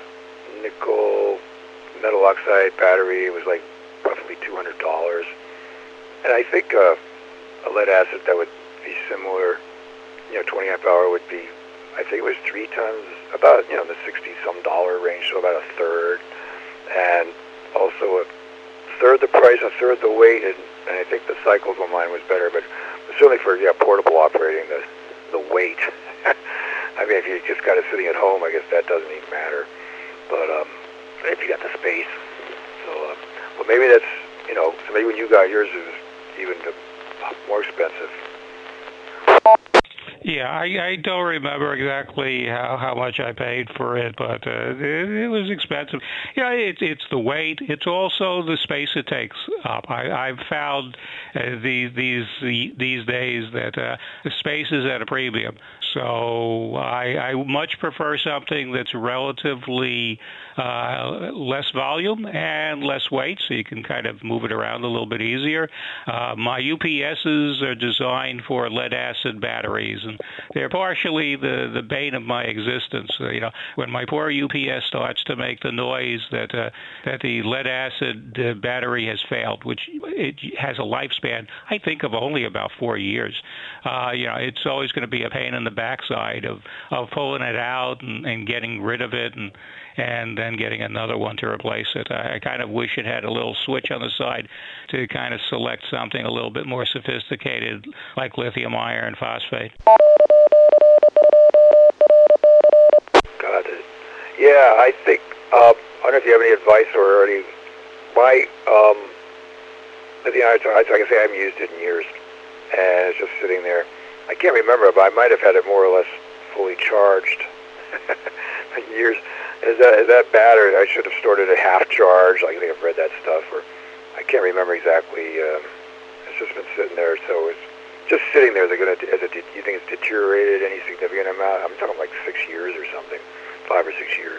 nickel metal oxide battery was like roughly two hundred dollars. And I think uh, a lead acid that would be similar, you know, twenty amp hour would be, I think it was three times, about, you know, the sixty some dollar range, so about a third. And also a third the price, a third the weight, and, and I think the cycles on mine was better, but certainly for, yeah, portable operating, the the weight. I mean, if you just got it sitting at home, I guess that doesn't even matter. But um, if you got the space, so uh, well, maybe that's, you know, so maybe when you got yours, it was even more expensive. Yeah, I, I don't remember exactly how, how much I paid for it, but uh, it, it was expensive. Yeah, it, it's the weight. It's also the space it takes up. I, I've found uh, these these these days that uh, the space is at a premium. So I, I much prefer something that's relatively uh, less volume and less weight, so you can kind of move it around a little bit easier. Uh, my U P S's are designed for lead-acid batteries, and they're partially the, the bane of my existence. Uh, you know, when my poor U P S starts to make the noise that uh, that the lead-acid uh, battery has failed, which it has a lifespan, I think, of only about four years. Uh, you know, it's always going to be a pain in the backside of, of pulling it out and, and getting rid of it, and and then getting another one to replace it. I, I kind of wish it had a little switch on the side to kind of select something a little bit more sophisticated, like lithium iron phosphate. Got it. Yeah, I think, uh, I don't know if you have any advice or any, my, um, lithium iron, like I say, I haven't used it in years, and it's just sitting there. I can't remember, but I might have had it more or less fully charged in years. Is that, is that bad, or I should have stored it at half charge? Like, I think I've read that stuff, or I can't remember exactly. Um, it's just been sitting there, so it's just sitting there. They're gonna. Is it, do you think it's deteriorated any significant amount? I'm talking like six years or something, five or six years.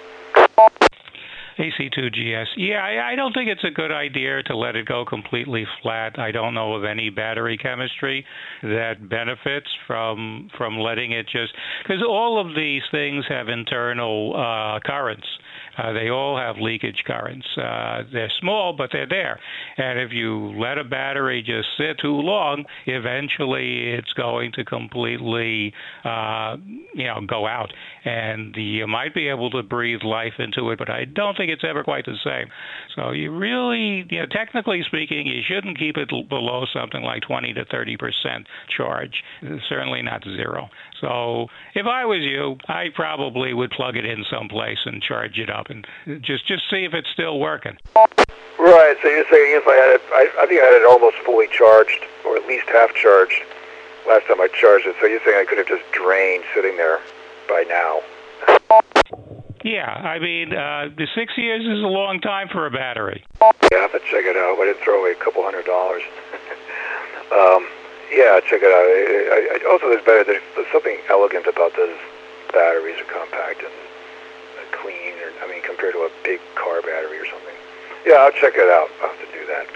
A C two G S. Yeah, I, I don't think it's a good idea to let it go completely flat. I don't know of any battery chemistry that benefits from from letting it just, because all of these things have internal uh, currents. Uh, they all have leakage currents. Uh, they're small, but they're there. And if you let a battery just sit too long, eventually it's going to completely, uh, you know, go out. And you might be able to breathe life into it, but I don't think it's ever quite the same. So you really, you know, technically speaking, you shouldn't keep it below something like twenty to thirty percent charge. Certainly not zero. So if I was you, I probably would plug it in someplace and charge it up and just just see if it's still working. Right. So you're saying if I had it, I, I think I had it almost fully charged, or at least half charged last time I charged it. So you're saying I could have just drained sitting there by now? Yeah, I mean, uh, the six years is a long time for a battery. Yeah, I have to check it out. I didn't throw away a couple hundred dollars. um, yeah, check it out. I, I, also, there's better. There's, there's something elegant about those batteries. Are compact and clean. Or, I mean, compared to a big car battery or something. Yeah, I'll check it out. I'll have to do that.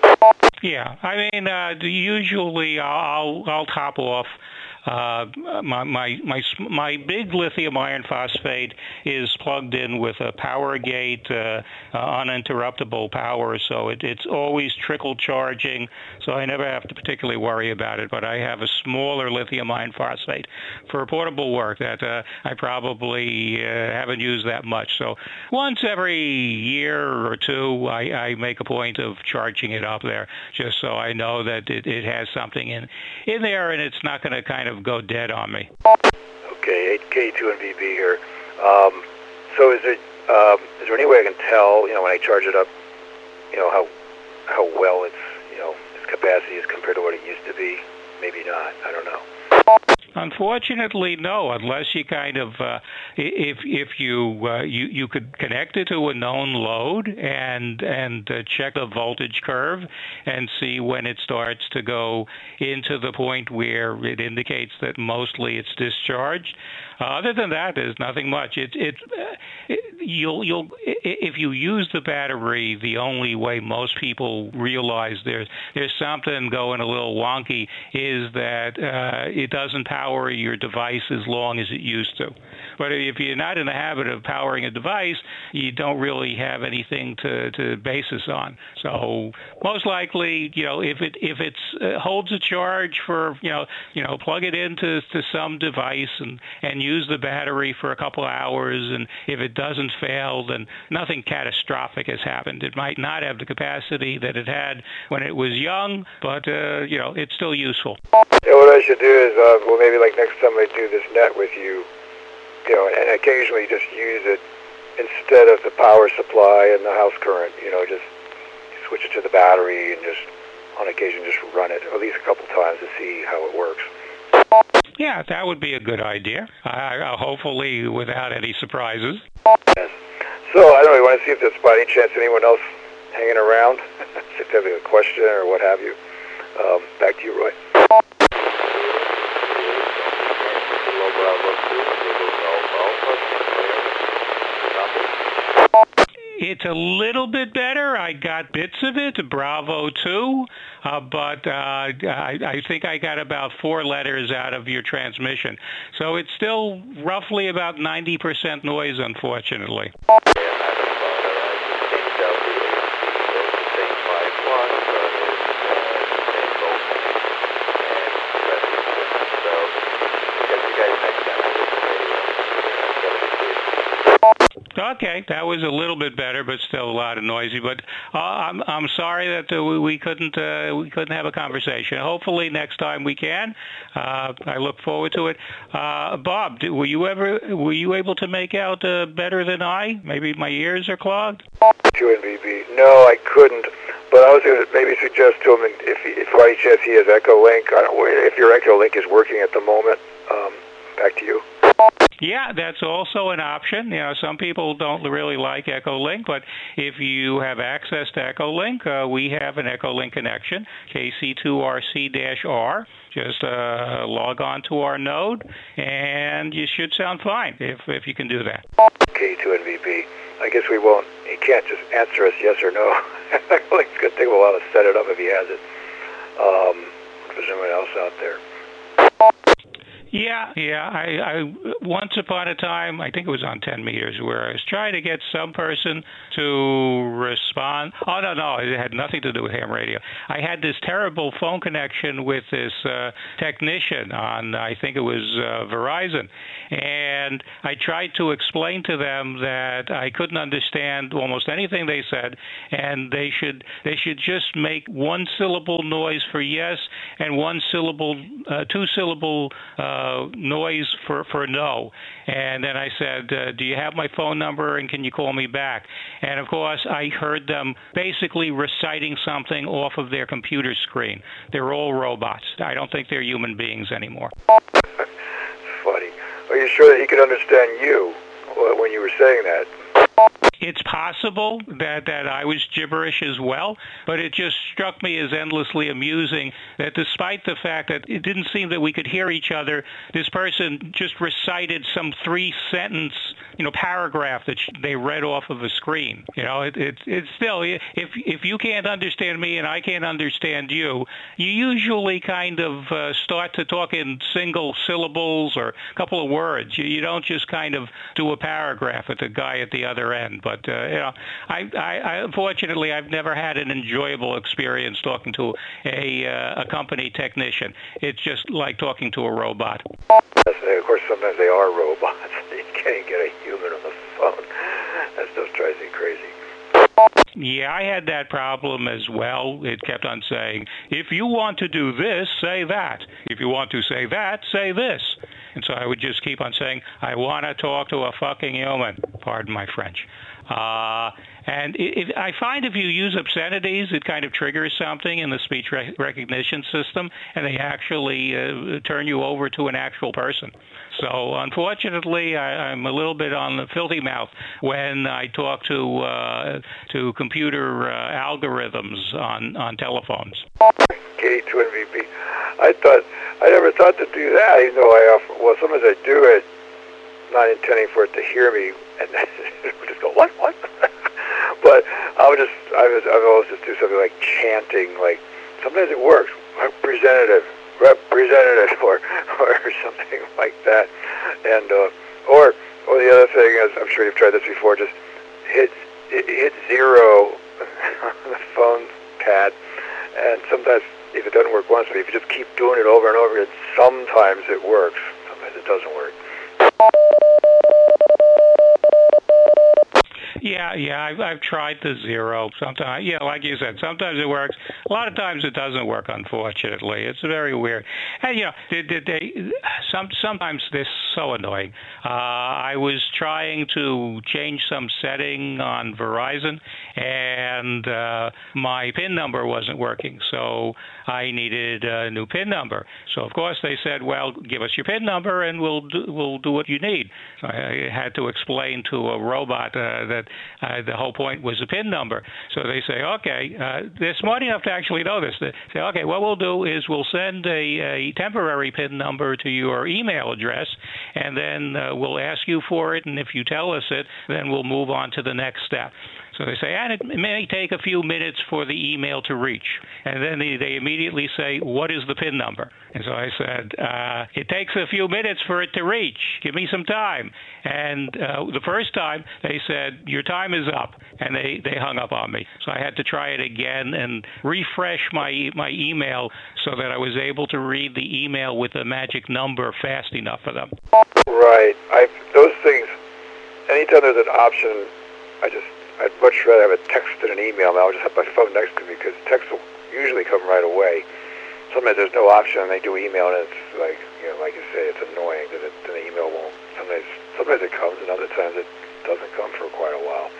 Yeah, I mean, uh, usually I'll I'll top off. Uh, my my my my big lithium iron phosphate is plugged in with a power gate, uh, uh, uninterruptible power, so it, it's always trickle charging. So I never have to particularly worry about it. But I have a smaller lithium iron phosphate for portable work that uh, I probably uh, haven't used that much. So once every year or two, I, I make a point of charging it up there, just so I know that it, it has something in in there, and it's not going to kind of go dead on me. Okay, K two N V B here. Um, so is it um, is there any way I can tell, you know, when I charge it up, you know, how how well its, you know, its capacity is compared to what it used to be? Maybe not. I don't know. Unfortunately, no. Unless you kind of, uh, if if you uh, you you could connect it to a known load and and uh, check the voltage curve and see when it starts to go into the point where it indicates that mostly it's discharged. Uh, other than that, there's nothing much. It it, uh, it you'll you'll if you use the battery, the only way most people realize there's there's something going a little wonky is that uh, it doesn't power your device as long as it used to. But if you're not in the habit of powering a device, you don't really have anything to, to base this on. So most likely, you know, if it if it uh, holds a charge for, you know, you know, plug it into to some device and, and use the battery for a couple hours, and if it doesn't fail, then nothing catastrophic has happened. It might not have the capacity that it had when it was young, but, uh, you know, it's still useful. Yeah, what I should do is, uh, well, maybe like next time I do this net with you, you know, and occasionally just use it instead of the power supply and the house current, you know, just switch it to the battery and just, on occasion, just run it at least a couple times to see how it works. Yeah, that would be a good idea. I, I, hopefully without any surprises. Yes. So, I don't know, you want to see if there's by any chance anyone else hanging around? See if they have a question or what have you. Um, back to you, Roy. It's a little bit better. I got bits of it, Bravo two, uh, but uh, I, I think I got about four letters out of your transmission. So it's still roughly about ninety percent noise, unfortunately. Okay, that was a little bit better, but still a lot of noisy. But uh, I'm I'm sorry that uh, we, we couldn't uh, we couldn't have a conversation. Hopefully next time we can. Uh, I look forward to it. Uh, Bob, did, were you ever were you able to make out uh, better than I? Maybe my ears are clogged. Q N V B. No, I couldn't. But I was going to maybe suggest to him if if by any chance he has Echolink. I don't if your Echolink is working at the moment. Um, back to you. Yeah, that's also an option. You know, some people don't really like Echolink, but if you have access to Echolink, uh, we have an Echolink connection, K C two R C R. Just uh, log on to our node, and you should sound fine if if you can do that. K two N V B. I guess we won't. He can't just answer us yes or no. Echolink's going to take a while to set it up if he has it. Um, if there's anyone else out there. Yeah, yeah. I, I once upon a time, I think it was on ten meters, where I was trying to get some person to respond. Oh no, no, it had nothing to do with ham radio. I had this terrible phone connection with this uh, technician on, I think it was uh, Verizon, and I tried to explain to them that I couldn't understand almost anything they said, and they should they should just make one syllable noise for yes and one syllable, uh, two syllable. Uh, Uh, noise for, for no. And then I said, uh, do you have my phone number and can you call me back? And of course, I heard them basically reciting something off of their computer screen. They're all robots. I don't think they're human beings anymore. Funny. Are you sure that he could understand you when you were saying that? It's possible that, that I was gibberish as well, but it just struck me as endlessly amusing that despite the fact that it didn't seem that we could hear each other, this person just recited some three-sentence, you know, paragraph that they read off of a screen. You know, it, it, it's still, if if you can't understand me and I can't understand you, you usually kind of uh, start to talk in single syllables or a couple of words. You, you don't just kind of do a paragraph at the guy at the other end. But, uh, you know, I, I, I, unfortunately, I've never had an enjoyable experience talking to a, uh, a company technician. It's just like talking to a robot. Of course, sometimes they are robots. You can't get a human on the phone. That stuff drives me crazy. Yeah, I had that problem as well. It kept on saying, if you want to do this, say that. If you want to say that, say this. And so I would just keep on saying, I want to talk to a fucking human. Pardon my French. Uh, and it, it, I find if you use obscenities, it kind of triggers something in the speech rec- recognition system, and they actually uh, turn you over to an actual person. So unfortunately, I, I'm a little bit on the filthy mouth when I talk to uh, to computer uh, algorithms on, on telephones. K two N V P. I thought I never thought to do that, even though I often, well, sometimes I do it, not intending for it to hear me, and it would just go what what. But I would just I was I would always just do something like chanting, like sometimes it works, representative. representative or or something like that, and uh, or or the other thing is, I'm sure you've tried this before, just hit hit zero on the phone pad, and sometimes if it doesn't work once, but if you just keep doing it over and over again, sometimes it works, sometimes it doesn't work. Yeah, yeah, I've I've tried the zero. Sometimes, yeah, like you said, sometimes it works. A lot of times it doesn't work. Unfortunately, it's very weird. And you know, they, they, they some sometimes they're so annoying. Uh, I was trying to change some setting on Verizon, and uh, my PIN number wasn't working, so I needed a new PIN number. So of course they said, well, give us your PIN number and we'll do, we'll do what you need. So I had to explain to a robot uh, that uh, the whole point was a PIN number. So they say, okay, uh, they're smart enough to actually know this. They say, okay, what we'll do is we'll send a, a temporary PIN number to your email address, and then uh, we'll ask you for it, and if you tell us it, then we'll move on to the next step. So they say, and it may take a few minutes for the email to reach. And then they, they immediately say, what is the PIN number? And so I said, uh, it takes a few minutes for it to reach. Give me some time. And uh, the first time, they said, your time is up. And they, they hung up on me. So I had to try it again and refresh my my email so that I was able to read the email with the magic number fast enough for them. Right. I those things, anytime there's an option, I just, I'd much rather have a text than an email. Now I'll just have my phone next to me because text will usually come right away. Sometimes there's no option and they do email and it's like, you know, like you say, it's annoying because it, the email won't. Sometimes, sometimes it comes and other times it doesn't come for quite a while.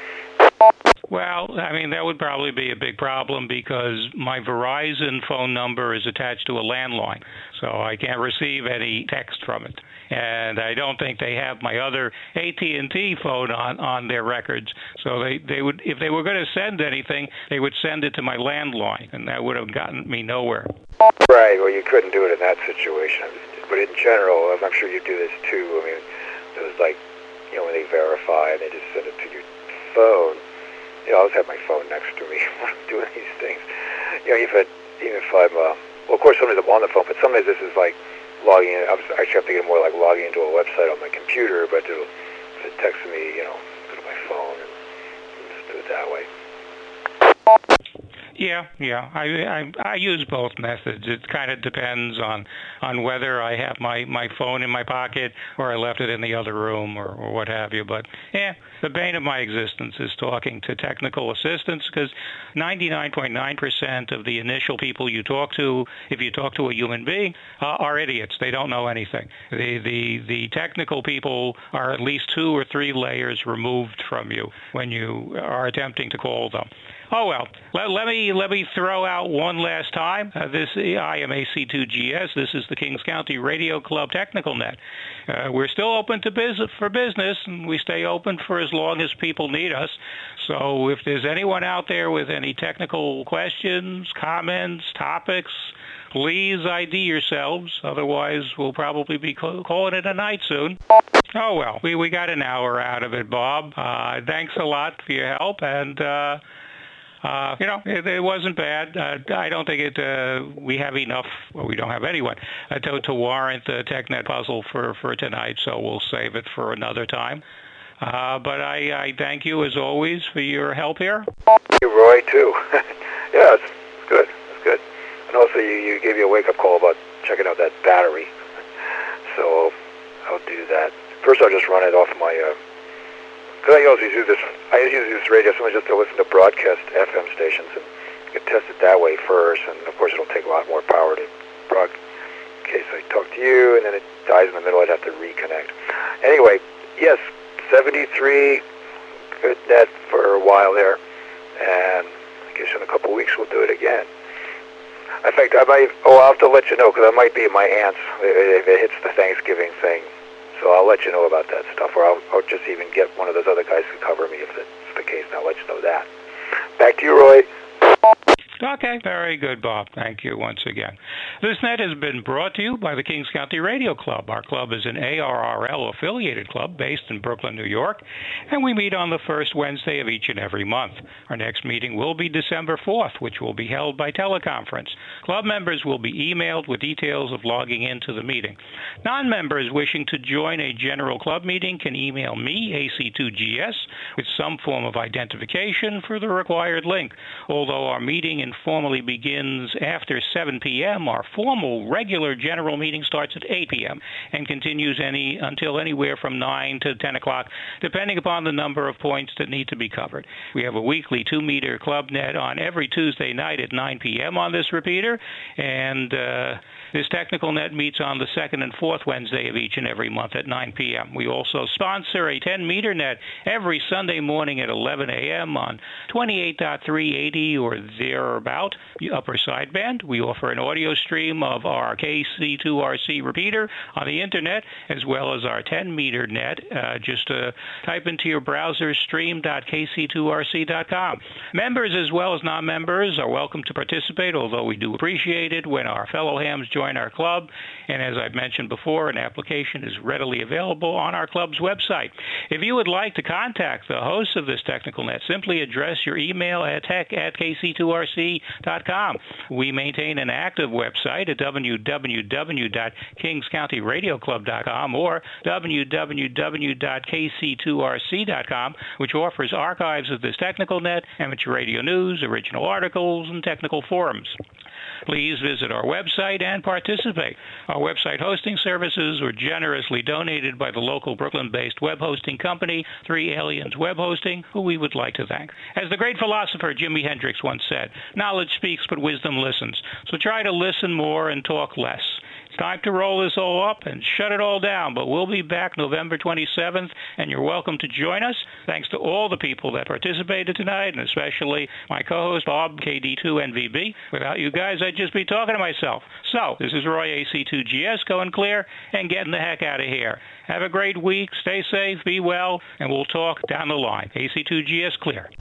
Well, I mean, that would probably be a big problem because my Verizon phone number is attached to a landline, so I can't receive any text from it. And I don't think they have my other A T and T phone on, on their records. So they, they would, if they were going to send anything, they would send it to my landline, and that would have gotten me nowhere. Right, well, you couldn't do it in that situation. But in general, I'm sure you do this too. I mean, it was like, you know, when they verify and they just send it to your phone. You know, I always have my phone next to me when I'm doing these things. You know, even, even if I'm, uh, well, of course, sometimes I'm on the phone, but sometimes this is like logging in. I was actually have to get more like logging into a website on my computer, but it'll, if it texts me, you know, go to my phone and just do it that way. Yeah, yeah. I, I I use both methods. It kind of depends on on whether I have my, my phone in my pocket or I left it in the other room or, or what have you. But yeah, the bane of my existence is talking to technical assistants, because ninety-nine point nine percent of the initial people you talk to, if you talk to a human being, uh, are idiots. They don't know anything. The the the technical people are at least two or three layers removed from you when you are attempting to call them. Oh well, let, let me let me throw out one last time. Uh, this I am A C two G S. This is the Kings County Radio Club Technical Net. Uh, we're still open to business for business, and we stay open for as long as people need us. So if there's anyone out there with any technical questions, comments, topics, please I D yourselves. Otherwise, we'll probably be calling it a night soon. Oh well, we we got an hour out of it, Bob. Uh, thanks a lot for your help, and. Uh, Uh, you know, it, it wasn't bad. Uh, I don't think it. Uh, we have enough. Well, we don't have anyone uh, to, to warrant the TechNet puzzle for, for tonight. So we'll save it for another time. Uh, but I, I thank you as always for your help here. Thank you, Roy, too. Yeah, it's good. It's good. And also, you, you gave me a wake-up call about checking out that battery. So I'll do that. First, I'll just run it off my. Uh, Because I always use this, I use this radio sometimes just to listen to broadcast F M stations, and you can test it that way first. And of course, it'll take a lot more power to broadcast. In case I talk to you, and then it dies in the middle, I'd have to reconnect. Anyway, yes, seventy-three, good net for a while there, and I guess in a couple of weeks we'll do it again. In fact, I might. Oh, I'll have to let you know, because I might be at my aunt's if it hits the Thanksgiving thing. So I'll let you know about that stuff, or I'll, I'll just even get one of those other guys to cover me if it's the case, and I'll let you know that. Back to you, Roy. Okay, very good, Bob. Thank you once again. This net has been brought to you by the Kings County Radio Club. Our club is an A R R L-affiliated club based in Brooklyn, New York, and we meet on the first Wednesday of each and every month. Our next meeting will be December fourth, which will be held by teleconference. Club members will be emailed with details of logging into the meeting. Non-members wishing to join a general club meeting can email me, A C two G S, with some form of identification for the required link. Although our meeting informally begins after seven p.m., our formal regular general meeting starts at eight p.m. and continues any until anywhere from nine to ten o'clock, depending upon the number of points that need to be covered. We have a weekly two-meter club net on every Tuesday night at nine p.m. on this repeater, and uh, this technical net meets on the second and fourth Wednesday of each and every month at nine p.m. We also sponsor a ten-meter net every Sunday morning at eleven a.m. on twenty-eight point three eighty or thereabout, the upper sideband. We offer an audio stream of our K C two R C repeater on the internet, as well as our ten-meter net. Uh, just uh, type into your browser stream dot k c two r c dot com. Members as well as non-members are welcome to participate, although we do appreciate it when our fellow hams join our club. And as I've mentioned before, an application is readily available on our club's website. If you would like to contact the hosts of this technical net, simply address your email at tech at k c two r c dot com. We maintain an active website at w w w dot kings county radio club dot com or w w w dot k c two r c dot com, which offers archives of this technical net, amateur radio news, original articles, and technical forums. Please visit our website and participate. Our website hosting services were generously donated by the local Brooklyn-based web hosting company, Three Aliens Web Hosting, who we would like to thank. As the great philosopher Jimi Hendrix once said, knowledge speaks, but wisdom listens. So try to listen more and talk less. It's time to roll this all up and shut it all down, but we'll be back November twenty-seventh, and you're welcome to join us. Thanks to all the people that participated tonight, and especially my co-host, Bob, K D two N V B. Without you guys, I'd just be talking to myself. So, this is Roy, A C two G S, going clear and getting the heck out of here. Have a great week, stay safe, be well, and we'll talk down the line. A C two G S clear.